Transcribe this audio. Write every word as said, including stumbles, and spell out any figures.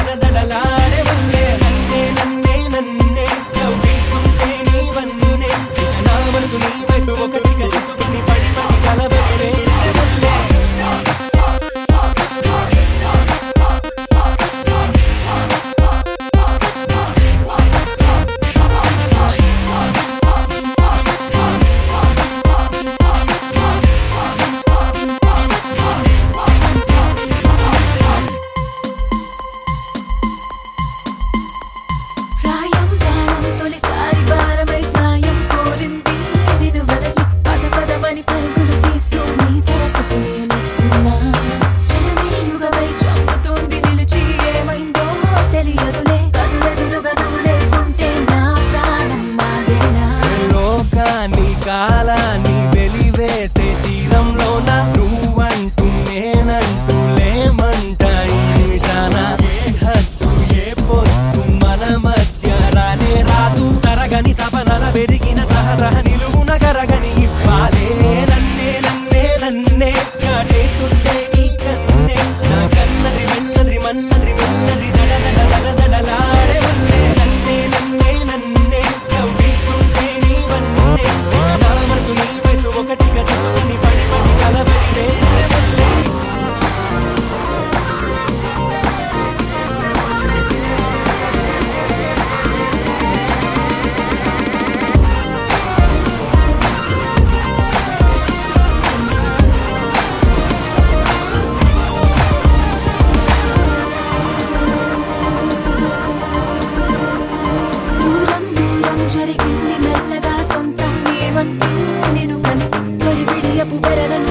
దడదడలాడే వల్లే నన్నే నన్నే నన్నే కవ్విస్తుంటే నీవన్నే ఇక నా మనసు నీ వయసు ఒకటిగా చుట్టుకుని పడి పడి కలబడి వేసే వల్లే కాలాన్ని వెలివేసే తీరంలోన నువ్వంటూ నేనంటూ లేమంటా ఈ నిమిషాన ఏ హద్దు ఏ పొద్దు మన మధ్య రానే రాదు తరగని తపనల పెరిగిన తహరహ నిలువున కరగని ఇవ్వాలే నన్నే నన్నే నన్నే కాటేస్తుంటే నీ కన్నే నా కన్నది విన్నది మన్నది విన్నది దడదడ దడదడలాడే వల్లే నన్నే నన్నే నన్నే కవ్విస్తుంటే నీవన్నే నా మనసు నీ వయసు ఒకటిగా చుట్టుకుని పడి పడి కలబడి వేసే వల్లే జరిగింది మెల్లగా సొంతం నీవంటూ నేను కని తొలి విడియపు బెరలను